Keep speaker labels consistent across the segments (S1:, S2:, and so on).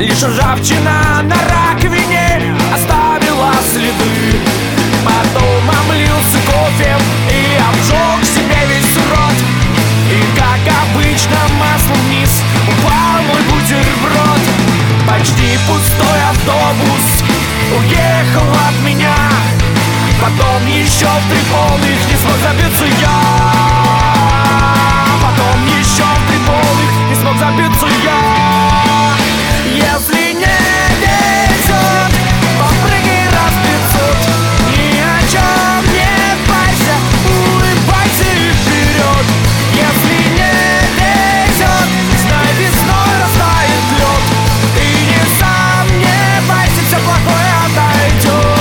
S1: Лишь ржавчина на раковине оставила следы. Потом облился кофе и обжег себе весь рот. И как обычно маслом вниз упал мой бутерброд. Почти пустой автобус уехал от меня. Потом еще в 3 полных не смог забиться я. Потом еще в 3 полных не смог забиться я. Если не везет, попрыгай раз 500. Ни о чем не парься, улыбайся и вперед. Если не везет, знай, весной растает лед. Ты не сам, не парься, все плохое отойдет.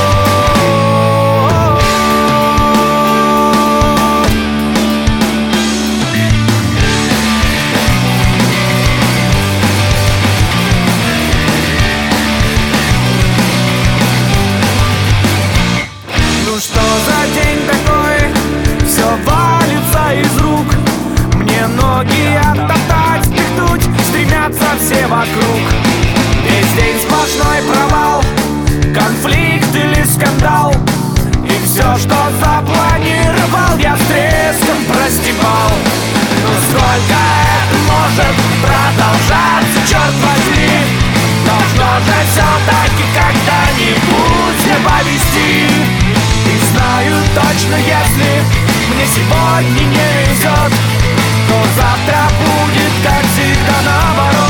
S1: Ну что за день такой? Все валится из рук. Мне ноги оттоптать, впихнуть стремятся все вокруг. Весь день сплошной провал, конфликт или скандал. И все, что запланировал, я с треском простебал. Но сколько это может продолжаться, черт возьми? Должно же все-таки когда-нибудь не повезти. И знаю точно, если мне сегодня не везет, то завтра будет, как всегда, наоборот.